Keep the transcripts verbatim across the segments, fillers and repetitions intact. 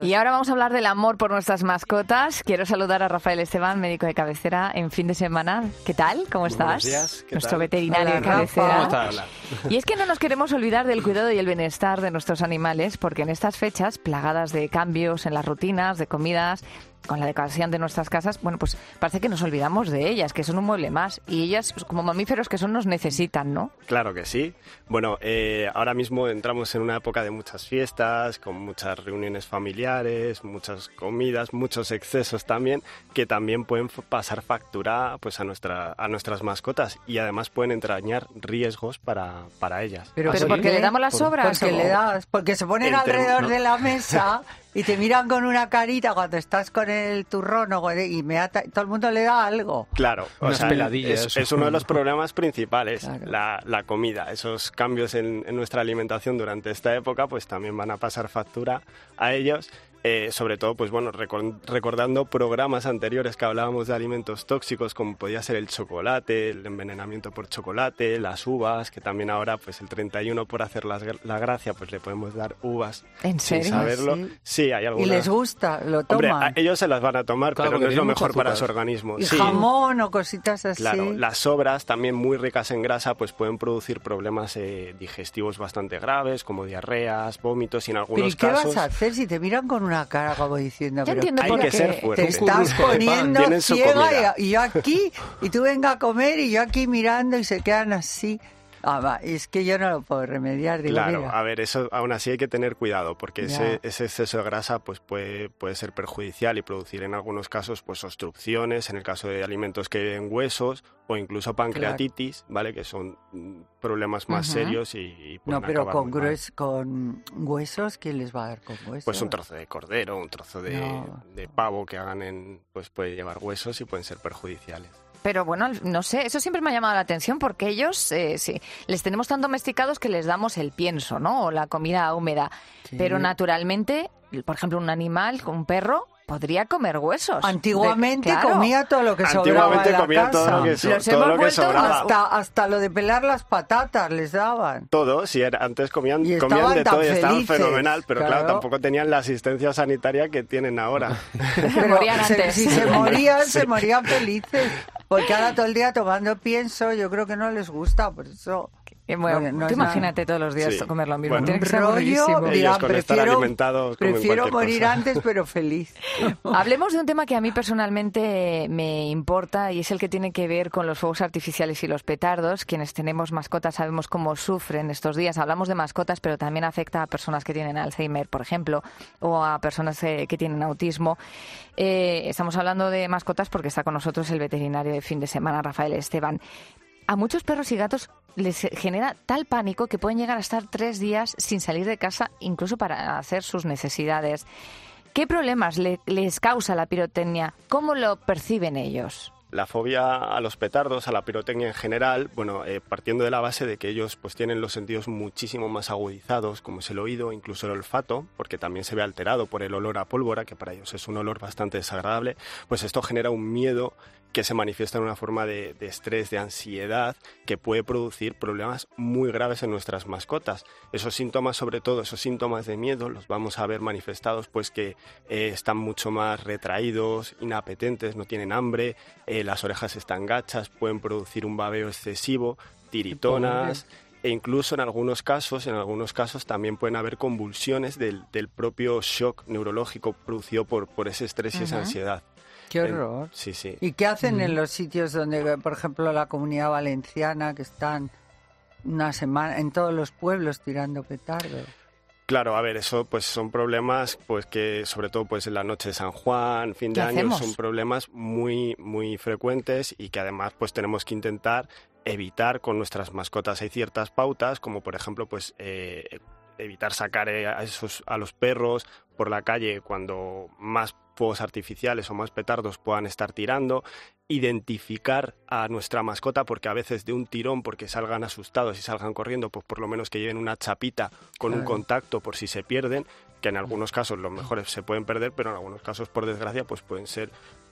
Y ahora vamos a hablar del amor por nuestras mascotas. Quiero saludar a Rafael Esteban, médico de cabecera en fin de semana. ¿Qué tal? ¿Cómo estás? Buenos días. ¿Qué Nuestro tal? veterinario Hola, de cabecera. ¿Cómo estás? Hola. Y es que no nos queremos olvidar del cuidado y el bienestar de nuestros animales, porque en estas fechas, plagadas de cambios en las rutinas, de comidas, con la decoración de nuestras casas, bueno, pues parece que nos olvidamos de ellas, que son un mueble más. Y ellas, pues, como mamíferos que son, nos necesitan, ¿no? Claro que sí. Bueno, eh, ahora mismo entramos en una época de muchas fiestas, con muchas reuniones familiares, muchas comidas, muchos excesos también, que también pueden f- pasar factura pues a nuestra a nuestras mascotas y además pueden entrañar riesgos para, para ellas. Pero ¿por porque qué? le damos las Por- sobras. Porque ¿o? le das, porque se ponen En term- alrededor ¿no? de la mesa y te miran con una carita cuando estás con el turrón o con el- y me ata- todo el mundo le da algo. Claro, o Unas sea, peladillas. es, es uno de los problemas principales, Claro. la, la comida. Esos cambios en, en nuestra alimentación durante esta época pues también van a pasar factura a ellos. Eh, sobre todo, pues bueno, recor- recordando programas anteriores que hablábamos de alimentos tóxicos, como podía ser el chocolate, el envenenamiento por chocolate, las uvas, que también ahora, pues el treinta y uno por hacer las gra- la gracia, pues le podemos dar uvas ¿En sin serio? saberlo. Sí. Sí, hay Y algunas. les gusta, lo Hombre, toman. a- ellos se las van a tomar, Claro, pero porque no es lo tiene mucho mejor para su azúcar. organismo. Y Sí. jamón o cositas así. Claro, las sobras también muy ricas en grasa pues pueden producir problemas eh, digestivos bastante graves como diarreas, vómitos y en Pero ¿y algunos qué casos vas a hacer si te miran con una cara como diciendo... Ya pero entiendo hay por que qué ser te fuerte. estás currusco de pan, poniendo tienen su ciega comida. y, y yo aquí, y tú venga a comer y yo aquí mirando y se quedan así. Ah, va, es que yo no lo puedo remediar, digo, Claro, mira. a ver, eso aún así hay que tener cuidado porque Ya. ese, ese exceso de grasa pues puede, puede ser perjudicial y producir en algunos casos pues obstrucciones, en el caso de alimentos que lleven huesos o incluso pancreatitis, ¿vale? Que son mm, problemas más Ujú. serios y, y pueden No, pero acabar con, muy mal. grues- con huesos, ¿quién les va a dar con huesos? Pues un trozo de cordero, un trozo de, No. de pavo que hagan en, pues puede llevar huesos y pueden ser perjudiciales. Pero bueno, no sé, eso siempre me ha llamado la atención porque ellos, eh, sí, les tenemos tan domesticados que les damos el pienso, ¿no? O la comida húmeda. Sí. Pero naturalmente, por ejemplo, un animal, un perro, podría comer huesos. Antiguamente De- claro. comía todo lo que sobraba Antiguamente en la comían casa. todo lo que, so- Los todo hemos lo que vuelto sobraba. hasta, hasta lo de pelar las patatas les daban. Todo, si era, antes comían, Y comían estaban de tan todo y estaban felices, fenomenal, pero claro. claro. tampoco tenían la asistencia sanitaria que tienen ahora. Pero morían se- antes. si se morían, se morían felices. Porque ahora todo el día tomando pienso, yo creo que no les gusta, por eso... Eh, bueno, No, no tú es nada. imagínate todos los días Sí. comer lo mismo. Bueno. Tiene que ser rollo, aburridísimo. Ellos digan, con estar prefiero, alimentados comen prefiero cualquier morir cosa. antes, pero feliz. Hablemos de un tema que a mí personalmente me importa y es el que tiene que ver con los fuegos artificiales y los petardos. Quienes tenemos mascotas sabemos cómo sufren estos días. Hablamos de mascotas, pero también afecta a personas que tienen Alzheimer, por ejemplo, o a personas eh, que tienen autismo. Eh, estamos hablando de mascotas porque está con nosotros el veterinario de fin de semana, Rafael Esteban. A muchos perros y gatos les genera tal pánico que pueden llegar a estar tres días sin salir de casa, incluso para hacer sus necesidades. ¿Qué problemas le- les causa la pirotecnia? ¿Cómo lo perciben ellos? La fobia a los petardos, a la pirotecnia en general, bueno, eh, partiendo de la base de que ellos pues tienen los sentidos muchísimo más agudizados, como es el oído, incluso el olfato, porque también se ve alterado por el olor a pólvora, que para ellos es un olor bastante desagradable, pues esto genera un miedo que se manifiesta en una forma de, de estrés, de ansiedad, que puede producir problemas muy graves en nuestras mascotas. Esos síntomas, sobre todo, esos síntomas de miedo, los vamos a ver manifestados pues que eh, están mucho más retraídos, inapetentes, no tienen hambre, eh, las orejas están gachas, pueden producir un babeo excesivo, tiritonas, e incluso en algunos casos, en algunos casos también pueden haber convulsiones del, del propio shock neurológico producido por, por ese estrés y esa Ujú. ansiedad. Qué En- horror. sí, sí. ¿Y qué hacen en los sitios donde, por ejemplo, la Comunidad Valenciana, que están una semana en todos los pueblos tirando petardos? Claro, a ver, eso pues son problemas pues que sobre todo pues en la noche de San Juan, fin de ¿Qué año, hacemos? son problemas muy muy frecuentes y que además pues tenemos que intentar evitar con nuestras mascotas. Hay ciertas pautas, como por ejemplo pues eh, evitar sacar eh, a esos a los perros por la calle cuando más fuegos artificiales o más petardos puedan estar tirando, identificar a nuestra mascota, porque a veces de un tirón, porque salgan asustados y salgan corriendo, pues por lo menos que lleven una chapita con un Claro. contacto por si se pierden, que en algunos casos los mejores se pueden perder, pero en algunos casos, por desgracia, pues pueden ser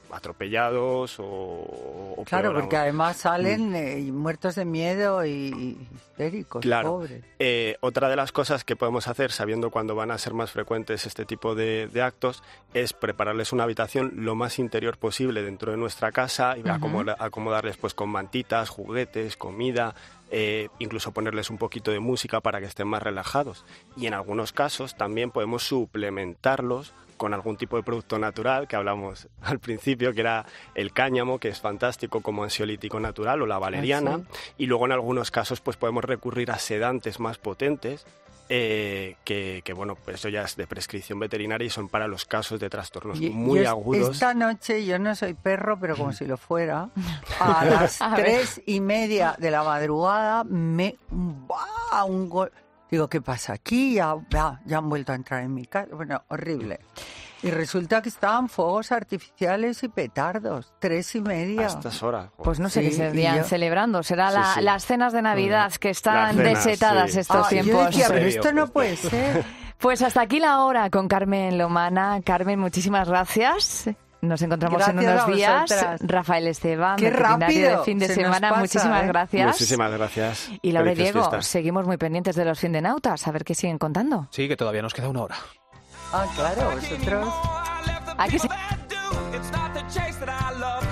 atropellados o, o claro, peor porque aún. además salen eh, muertos de miedo y, y histéricos, Claro. pobres. Eh, otra de las cosas que podemos hacer, sabiendo cuándo van a ser más frecuentes este tipo de, de actos, es prepararles una habitación lo más interior posible dentro de nuestra casa y Uh-huh. acomod- acomodarles pues con mantitas, juguetes, comida, eh, incluso ponerles un poquito de música para que estén más relajados. Y en algunos casos también podemos suplementarlos con algún tipo de producto natural, que hablamos al principio, que era el cáñamo, que es fantástico como ansiolítico natural, o la valeriana, Ah, sí. y luego en algunos casos pues podemos recurrir a sedantes más potentes, eh, que, que bueno, pues eso ya es de prescripción veterinaria y son para los casos de trastornos Y- muy yo es- agudos. Esta noche, yo no soy perro, pero como si lo fuera, a las A ver. tres y media de la madrugada me va un gol. Digo, ¿qué pasa aquí? Ya, ya, ya han vuelto a entrar en mi casa. Bueno, horrible. Y resulta que estaban fuegos artificiales y petardos. Tres y media. A estas horas. joder. Pues no sé Sí, qué se estarían y yo- celebrando. Será Sí, la- sí. las cenas de Navidad que están Las cenas, desetadas sí. estos Ah, yo tiempos. decía, pero Serio, esto no esto. puede ser. Pues hasta aquí la hora con Carmen Lomana. Carmen, muchísimas gracias. Nos encontramos en Gracias unos a días. vosotras. Rafael Esteban, Qué veterinario rápido de fin de se nos semana. pasa, Muchísimas ¿eh? gracias. Muchísimas gracias. Y Laura y Felices Diego, fiestas. seguimos muy pendientes de los Findenautas, a ver qué siguen contando. Sí, que todavía nos queda una hora. Ah, claro, vosotros. Aquí se... It's not the chase that I love.